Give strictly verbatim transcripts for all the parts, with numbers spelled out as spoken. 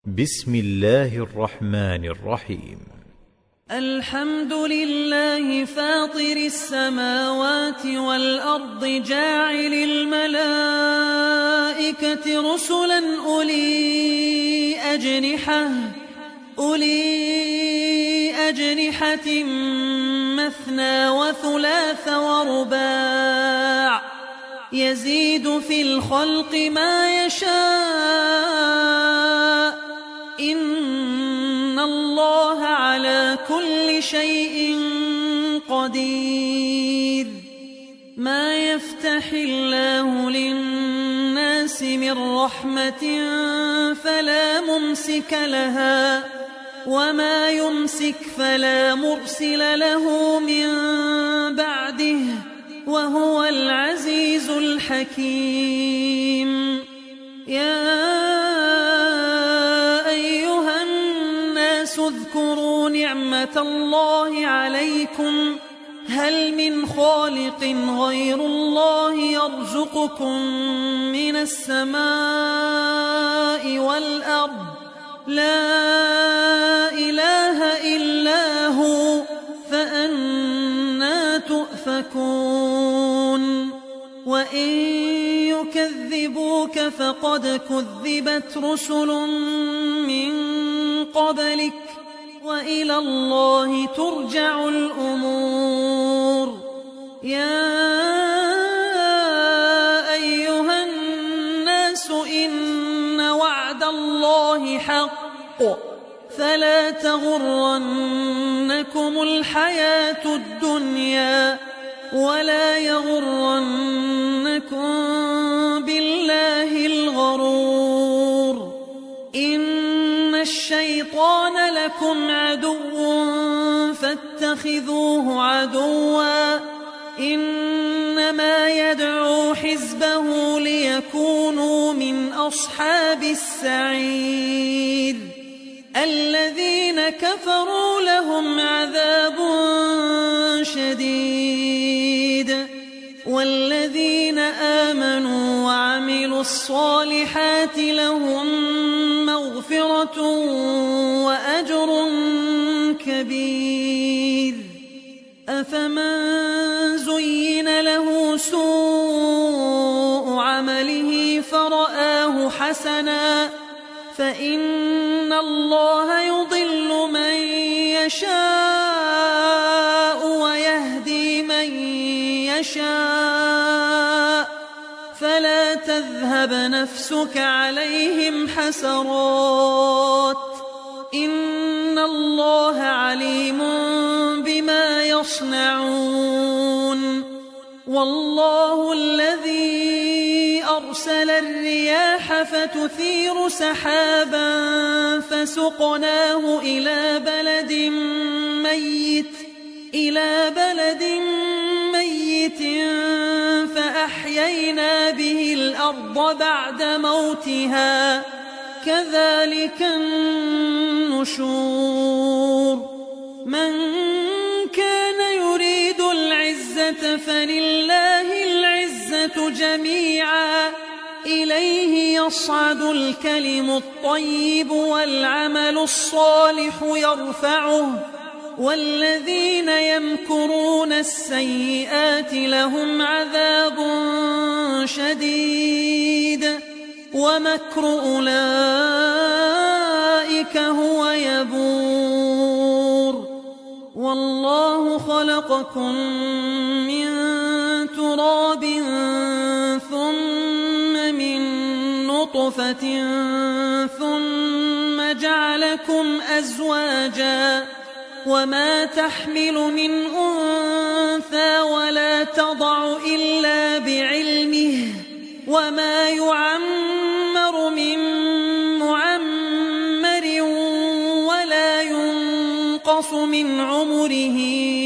بسم الله الرحمن الرحيم. الحمد لله فاطر السماوات والأرض جاعل الملائكة رسلا أولي أجنحة أولي أجنحة مثنى وثلاث ورباع يزيد في الخلق ما يشاء إن الله على كل شيء قدير. ما يفتح الله للناس من رحمة فلا ممسك لها وما يمسك فلا مرسل له من بعده وهو العزيز الحكيم. يا أيها الناس اذكروا نعمة الله عليكم هل من خالق غير الله يرزقكم من السماء والأرض لا إله إلا هو فأنى تؤفكون. وإن يكذبوك فقد كذبت رسل من قبلك وإلى الله ترجع الأمور. يا أيها الناس إن وعد الله حق فلا تغرنكم الحياة الدنيا ولا يغرنكم بالله الغرور. إن الشيطان لكم عدو فاتخذوه عدوا إنما يدعو حزبه ليكونوا من أصحاب السعير. الذين كفروا لهم عذاب شديد والذين آمنوا وعملوا الصالحات لهم مغفرة وأجر كبير. أفمن زين له سوء عمله فرآه حسنا فإن الله يضل من يشاء ويهدي من يشاء فلا تذهب نفسك عليهم حسرات إن الله عليم بما يصنعون. والله الذي أرسل الرياح فتثير سحابا فسقناه إلى بلد ميت إلى بلد ميت فأحيينا به الأرض بعد موتها كذلك النشور. من كان يريد العزة فلله العزة جميعا إليه يصعد الكلم الطيب والعمل الصالح يرفعه والذين يمكرون السيئات لهم عذاب شديد ومكر أولئك هو يبور. والله خلقكم من تراب ثم من نطفة ثم جعلكم أزواجا وما تحمل من أنثى ولا تضع إلا بعلمه وما يعمر من معمر ولا ينقص من عمره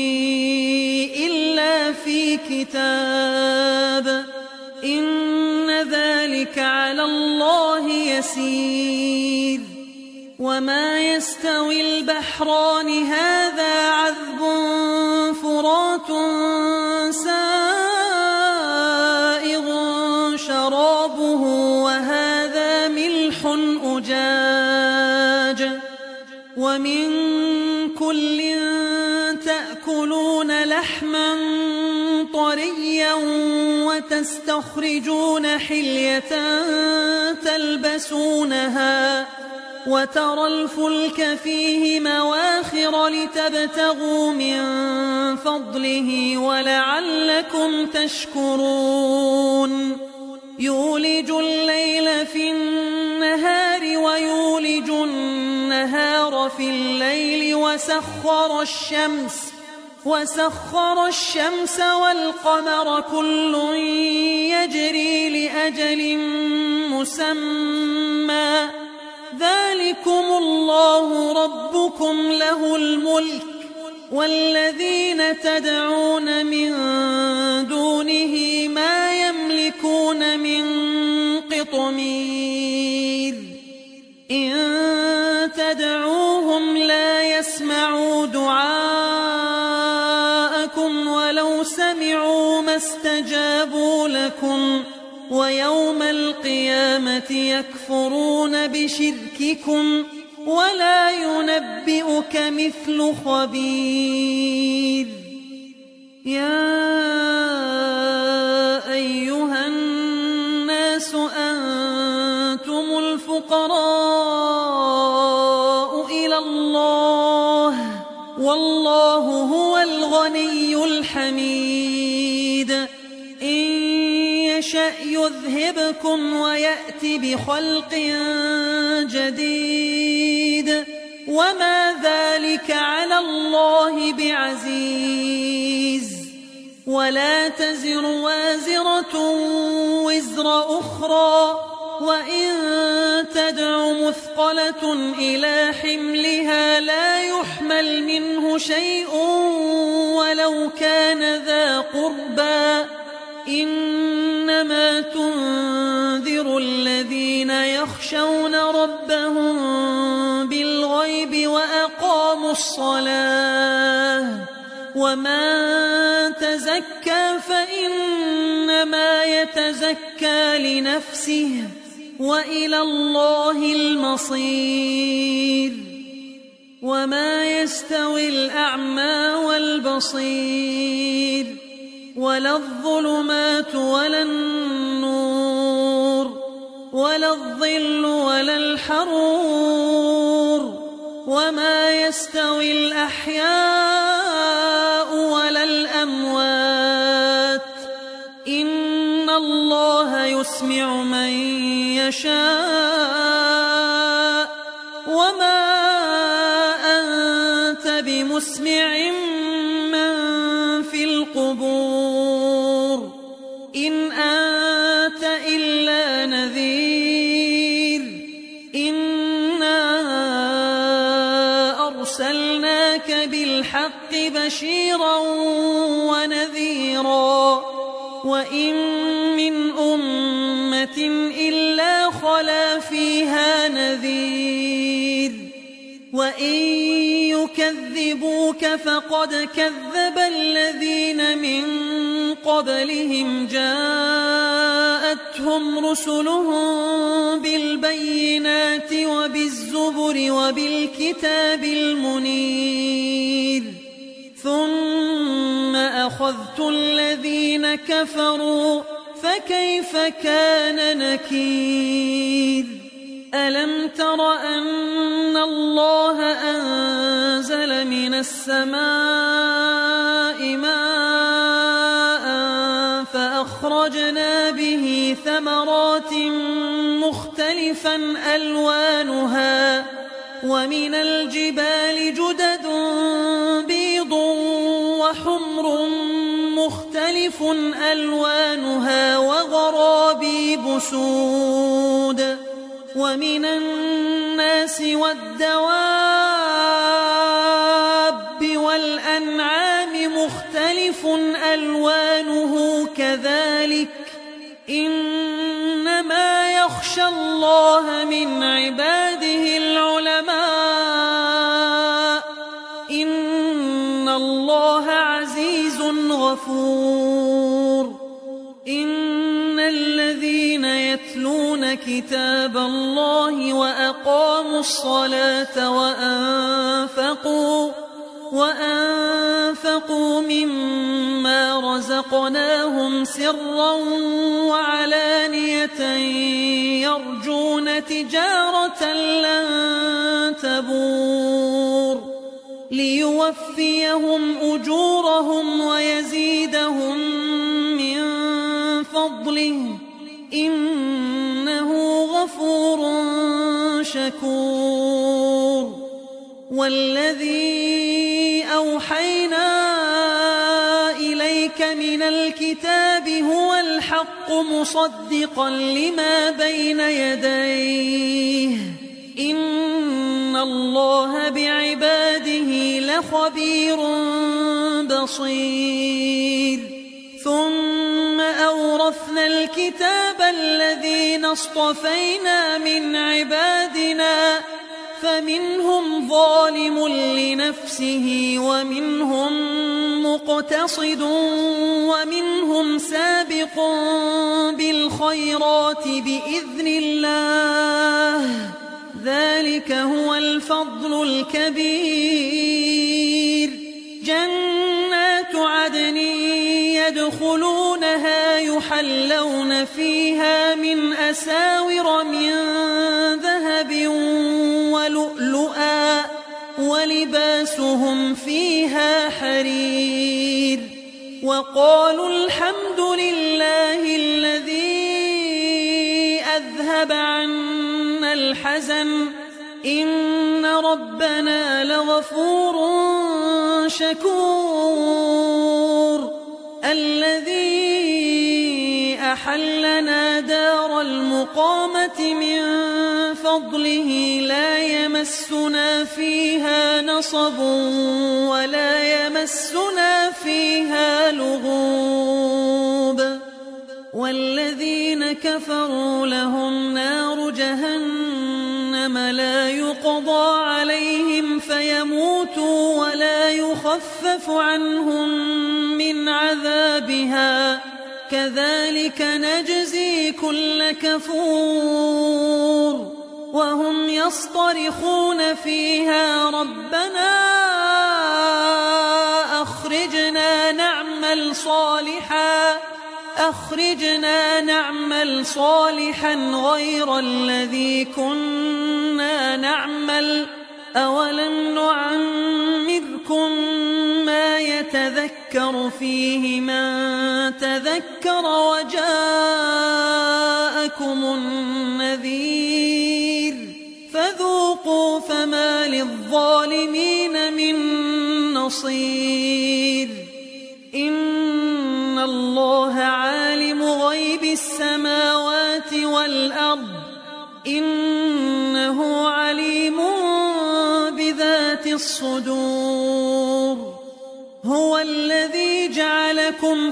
إلا في كتاب إن ذلك على الله يسير. وما يستوي البحران هذا عذب فرات سائغ شرابه وهذا ملح فجاج ومن كل تأكلون لحما طريا وتستخرجون حلية تلبسونها وترى الفلك فيه مواخر لتبتغوا من فضله ولعلكم تشكرون يولج الليل في النهار ويولج النهار في الليل وسخر الشمس وسخر الشمس والقمر كل يجري لأجل مسمى ذلكم الله ربكم له الملك والذين تدعون من دونه ما يملكون من قطمير إن تدعوهم لا يسمعوا دعاءكم ولو سمعوا ما استجابوا لكم ويوم القيامة يكفرون بشرككم ولا ينبئك مثل خبير يا أيها الناس أنتم الفقراء إلى الله والله هو الغني الحميد إن يشأ يذهبكم ويأتي بخلق جديد وما ذلك على الله بعزيز ولا تزر وازرة وزر أخرى وإن تدع مثقلة إلى حملها لا يحمل منه شيء ولو كان ذا قربى إنما تنذر الذين يخشون ربهم بالغيب وأقاموا الصلاة ومن تزكى فإنما يتزكى لنفسه وإلى الله المصير وما يستوي الأعمى والبصير ولا الظلمات ولا النور ولا الظل ولا الحرور وما يستوي الأحياء ولا الأموات إن الله يسمع من يشاء وما أنت بمسمع من في القبور إن أنت إلا نذير إنا أرسلناك بالحق بشيرا ونذيرا وإن من أمة إلا خلا فيها نذير وإن يكذبوك فقد كذب الذين من قبلهم جاءتهم رسلهم بالبينات وبالزبر وبالكتاب المنير ثم أخذت الذين كفروا فكيف كان نكير ألم تر أن الله أنزل من السماء ماء فأخرجنا به ثمرات مختلفا ألوانها ومن الجبال جدد بيض وحمر مختلف ألوانها وغرابيب سود ومن الناس والدواب والأنعام مختلف ألوانه كذلك إنما يخشى الله من عباده العلماء إن الله عزيز غفور إن الذين يتلون كتاب الله وأقاموا وأقاموا الصلاة وأنفقوا وأنفقوا مما رزقناهم سرا وعلانية يرجون تجارة لن تبور ليوفيهم أجورهم ويزيدهم من فضله إنه غفور شكور. والذي أوحينا إليك من الكتاب هو الحق مصدقا لما بين يديه إن الله بعباده لخبير بصير. ثم أورثنا الكتاب الذين اصطفينا من عبادنا فمنهم ظالم لنفسه ومنهم مقتصد ومنهم سابق بالخيرات بإذن الله ذلك هو الفضل الكبير. جنات عدن يدخلونها يحلون فيها من أساور من ذهب ولؤلؤا ولباسهم فيها حرير. وقالوا الحمد لله الذي أذهب عنا الحزن إن ربنا لغفور شكور. الذي أحلنا دار المقامة من فضله لا يمسنا فيها نصب ولا يمسنا فيها لغوب. والذين كفروا لهم نار جهنم لا يقضى عليهم فيموتوا ولا يخفف عنهم من عذابها كذلك نجزي كل كفور. وهم يصطرخون فيها ربنا أخرجنا نعمل صالحا أخرجنا نعمل صالحا غير الذي كنا نعمل أولم نعمركم ما يتذكر فيه من تذكر وجاءكم النذير فذوقوا فما للظالمين من نصير. إن الله عالم غيب السماوات والأرض إنه عليم بذات الصدور. هو الذي جعلكم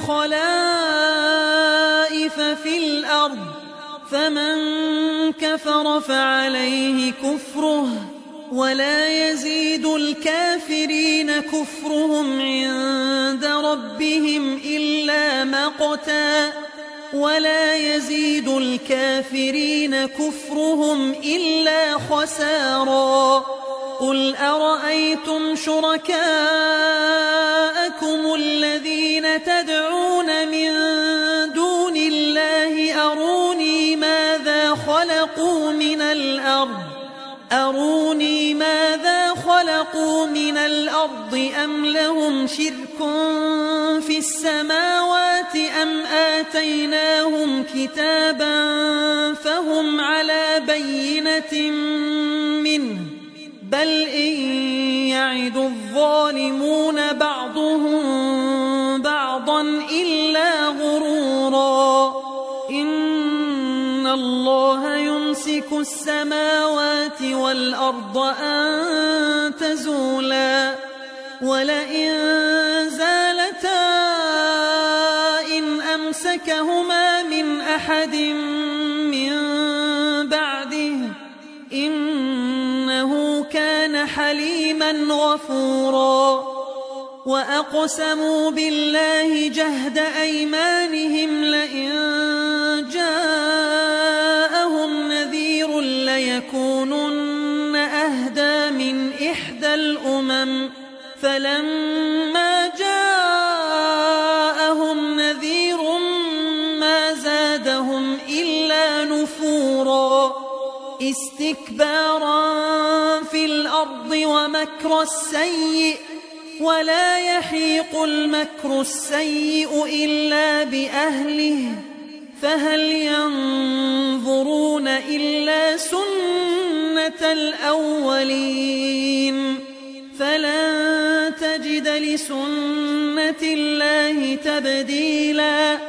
خلائف في الأرض فمن كفر فعليه كفره ولا يزيد الكافرين كفرهم عند ربهم إلا مقتا ولا يزيد الكافرين كفرهم إلا خسارا. قل أرأيتم شركاءكم الذين تدعون من دون الله أروني ماذا خلقوا من الأرض أروني ماذا خلقوا من الأرض أم لهم شرك في السماوات أم آتيناهم كتابا فهم على بينة منه بل إن يعد الظالمون بعضهم بعضا إلا غرورا. إن الله يمسك السماوات والأرض أن تزولا ولئن زالتا إن أمسكهما من أحد من بعده إنه كان حليما غفورا. وأقسموا بالله جهد أيمانهم لئن جاءهم نذير ليكونن أهدى من إحدى الأمم فلما جاءهم نذير ما زادهم إلا نفورا استكبارا في الأرض ومكر السيء ولا يحيق المكر السيء إلا بأهله فهل ينظرون إلا سنة الأولين فلن تجد لسنة الله تبديلا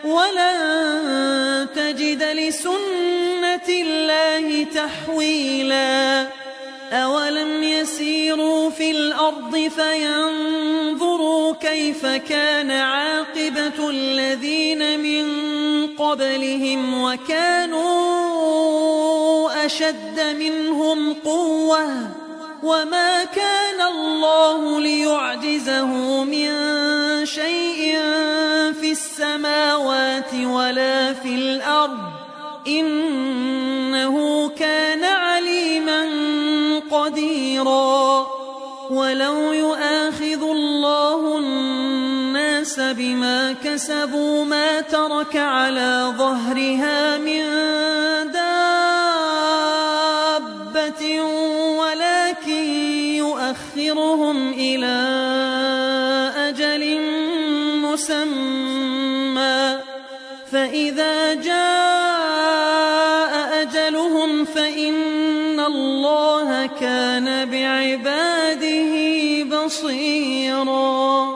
ولن تجد لسنة الله تحويلا أولم يسيروا في الأرض فينظروا كيف كان عاقبة الذين من قبلهم وكانوا أشد منهم قوة وما كان الله ليعجزه من شيء في السماوات ولا في الأرض إنه كان عليما قديرا ولو يؤاخذ الله الناس بما كسبوا ما ترك على ظهرها من دابة ولكن يؤخرهم إلى أجل مسمى فإذا جاء أجلهم فإن الله كان بعباده بصيرا.